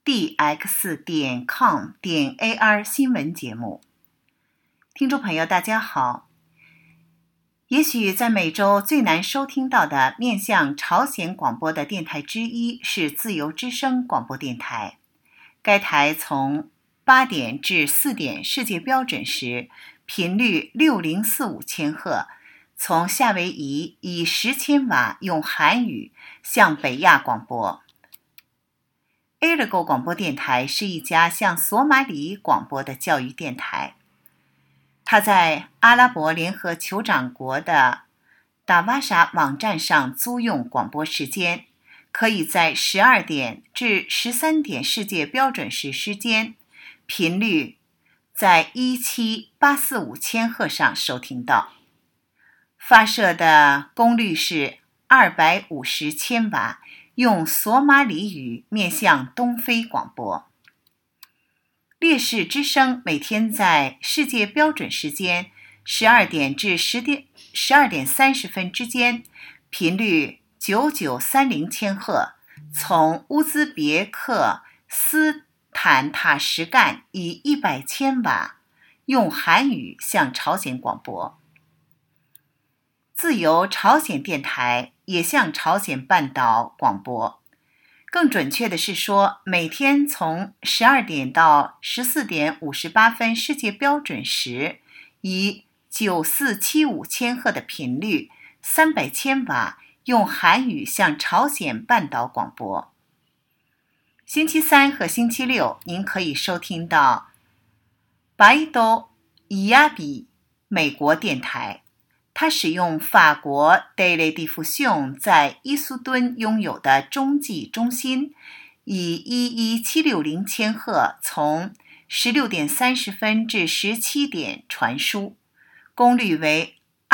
dx.com.ar 新闻节目。听众朋友大家好，也许在美洲最难收听到的面向朝鲜广播的电台之一是自由之声广播电台。该台从8点至4点世界标准时，频率6045千赫，从夏威夷以10千瓦用韩语向北亚广播。Ergo 广播电台是一家向索马里广播的教育电台。它在阿拉伯联合酋长国的达瓦沙网站上租用广播时间，可以在12点至13点世界标准时时间，频率在17845千赫上收听到。发射的功率是250千瓦，用索马里语面向东非广播。烈士之声每天在世界标准时间12点至12点30分之间，频率9930千赫，从乌兹别克斯坦塔什干以100千瓦用韩语向朝鲜广播。自由朝鲜电台也向朝鲜半岛广播，更准确的是说，每天从12点到14点58分世界标准时，以9475千赫的频率300千瓦用韩语向朝鲜半岛广播。星期三和星期六您可以收听到白都伊亚比美国电台，它使用法国 Télédiffusion 在伊苏敦拥有的中继中心，以11760千赫从16点30分至17点传输，功率为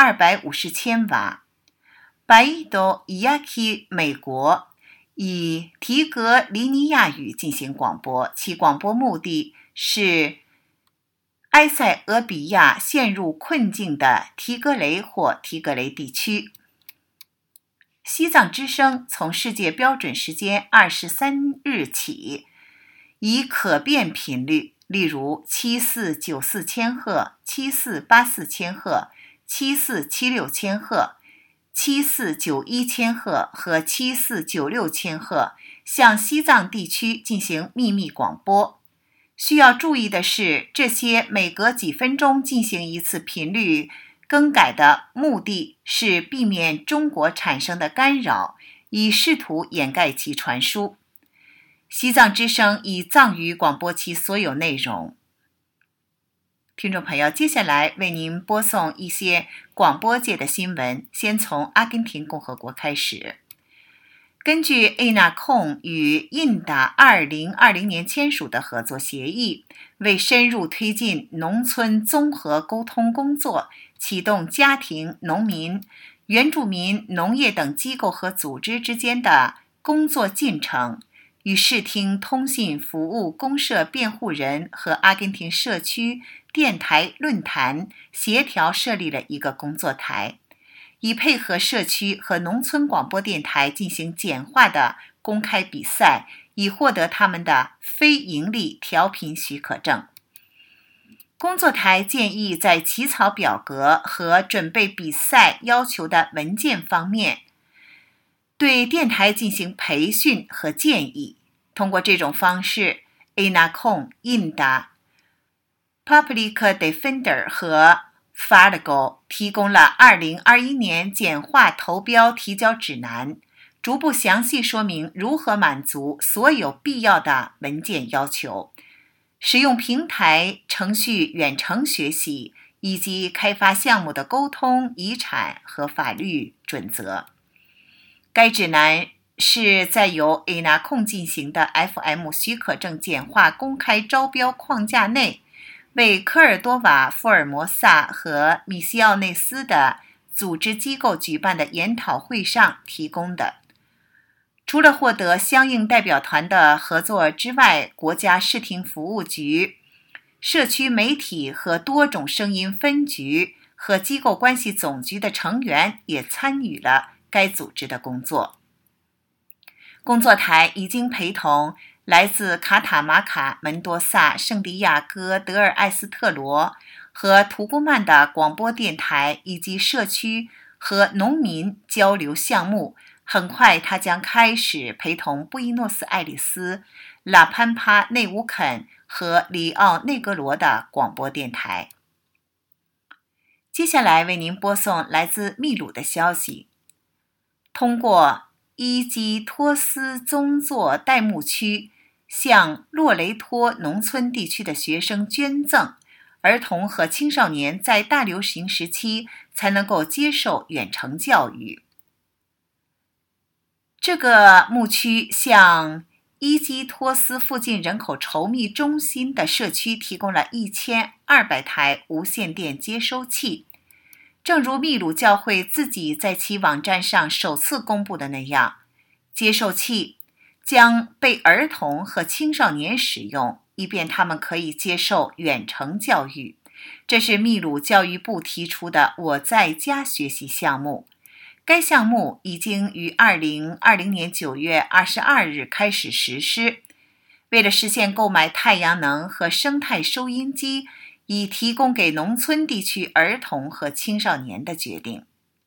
250千瓦。白都伊亚基美国以提格里尼亚语进行广播，其广播目的是埃塞俄比亚陷入困境的提格雷或提格雷地区。西藏之声从世界标准时间23日起，以可变频率，例如7494千赫、7484千赫、7476千赫、7491千赫和7496千赫，向西藏地区进行秘密广播。需要注意的是，这些每隔几分钟进行一次频率更改的目的是避免中国产生的干扰，以试图掩盖其传输。西藏之声以藏语广播其所有内容。听众朋友，接下来为您播送一些广播界的新闻，先从阿根廷共和国开始。根据 ENACOM 与印达2020年签署的合作协议，为深入推进农村综合沟通工作，启动家庭、农民、原住民、农业等机构和组织之间的工作进程，与视听通信服务公社辩护人和阿根廷社区电台论坛协调设立了一个工作台，以配合社区和农村广播电台进行简化的公开比赛，以获得他们的非营利调频许可证。工作台建议在起草表格和准备比赛要求的文件方面，对电台进行培训和建议。通过这种方式， ENACOM、印达、Public Defender 和Fargo 提供了2021年简化投标提交指南，逐步详细说明如何满足所有必要的文件要求，使用平台程序远程学习，以及开发项目的沟通、遗产和法律准则。该指南是在由 ENACOM 进行的 FM 许可证简化公开招标框架内，为科尔多瓦、福尔摩萨和米西奥内斯的组织机构举办的研讨会上提供的。除了获得相应代表团的合作之外，国家视听服务局、社区媒体和多种声音分局和机构关系总局的成员也参与了该组织的工作。工作台已经陪同来自卡塔马卡、门多萨、圣地亚哥、德尔埃斯特罗和图古曼的广播电台以及社区和农民交流项目，很快他将开始陪同布宜诺斯艾利斯、拉潘帕内乌肯和里奥内格罗的广播电台。接下来为您播送来自秘鲁的消息。通过伊基托斯宗座代牧区向洛雷托农村地区的学生捐赠，儿童和青少年在大流行时期才能够接受远程教育。这个牧区向伊基托斯附近人口稠密中心的社区提供了1200台无线电接收器。正如秘鲁教会自己在其网站上首次公布的那样，接收器将被儿童和青少年使用，以便他们可以接受远程教育。这是秘鲁教育部提出的我在家学习项目。该项目已经于2020年9月22日开始实施。为了实现购买太阳能和生态收音机，以提供给农村地区儿童和青少年的决定。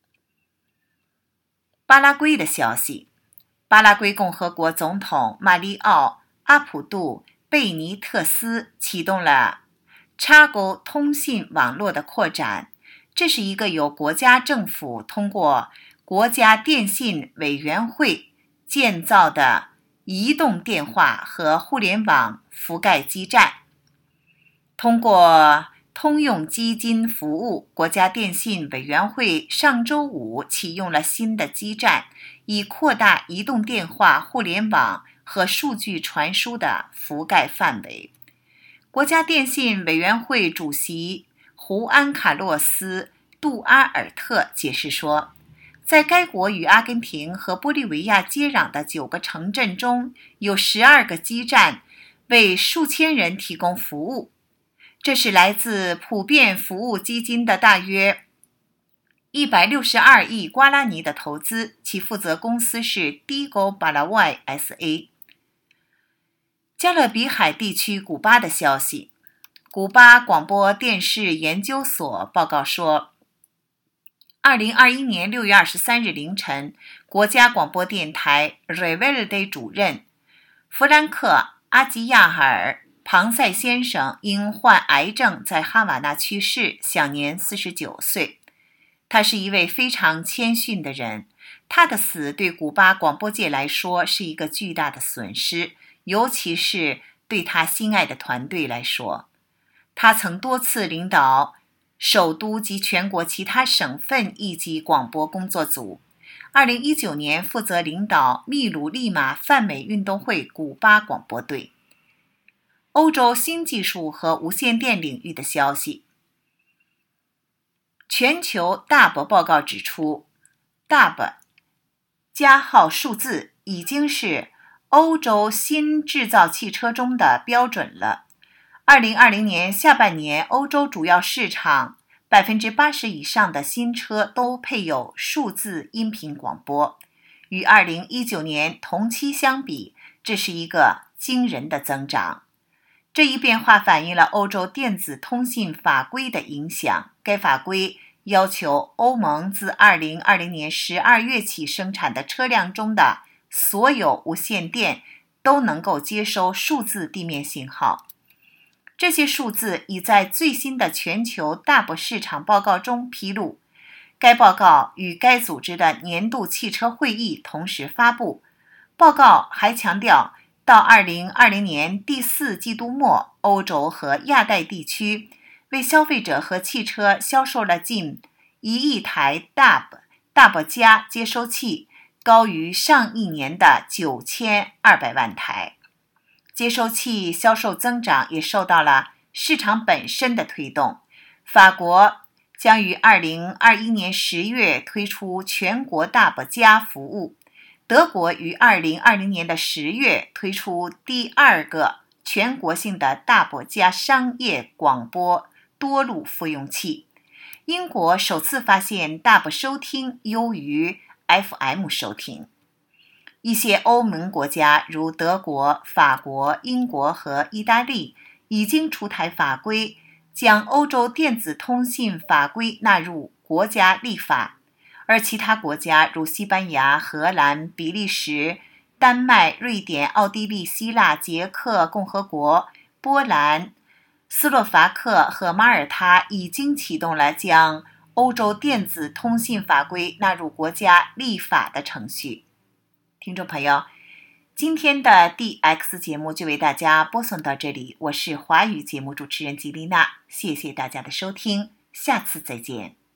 巴拉圭的消息，巴拉圭共和国总统马里奥·阿普杜·贝尼特斯启动了插钩通信网络的扩展，这是一个由国家政府通过国家电信委员会建造的移动电话和互联网覆盖基站。通过通用基金服务，国家电信委员会上周五启用了新的基站，以扩大移动电话、互联网和数据传输的覆盖范围。国家电信委员会主席胡安·卡洛斯·杜阿尔特解释说，在该国与阿根廷和玻利维亚接壤的9个城镇中，有12个基站为数千人提供服务。这是来自普遍服务基金的大约162亿瓜拉尼的投资，其负责公司是 Digo Paraguay S.A. 加勒比海地区古巴的消息，古巴广播电视研究所报告说，2021年6月23日凌晨，国家广播电台 Rebelde 主任弗兰克·阿吉亚尔庞塞先生因患癌症在哈瓦那去世，享年49岁。他是一位非常谦逊的人，他的死对古巴广播界来说是一个巨大的损失，尤其是对他心爱的团队来说。他曾多次领导首都及全国其他省份一级广播工作组。2019年负责领导秘鲁利马泛美运动会古巴广播队。欧洲新技术和无线电领域的消息。全球 DAB 报告指出 ，DAB 加号数字已经是欧洲新制造汽车中的标准了。2020年下半年，欧洲主要市场80%以上的新车都配有数字音频广播，与2019年同期相比，这是一个惊人的增长。这一变化反映了欧洲电子通信法规的影响。该法规要求欧盟自2020年12月起生产的车辆中的所有无线电都能够接收数字地面信号。这些数字已在最新的全球 DAB 市场报告中披露。该报告与该组织的年度汽车会议同时发布。报告还强调，到2020年第4季度末，欧洲和亚太地区为消费者和汽车销售了近1亿台 DAB 加接收器，高于上一年的9200万台。接收器销售增长也受到了市场本身的推动。法国将于2021年10月推出全国 DAB 加服务。德国于2020年的10月推出第2个全国性的 DAB 加商业广播多路复用器。英国首次发现 DAB 收听优于 FM 收听。 一些欧盟国家如德国、法国、英国和意大利已经出台法规，将欧洲电子通信法规纳入国家立法，而其他国家如西班牙、荷兰、比利时、丹麦、瑞典、奥地利、希腊、捷克共和国、波兰、斯洛伐克和马耳他已经启动了将欧洲电子通信法规纳入国家立法的程序。听众朋友，今天的 DX 节目就为大家播送到这里，我是华语节目主持人吉丽娜，谢谢大家的收听，下次再见。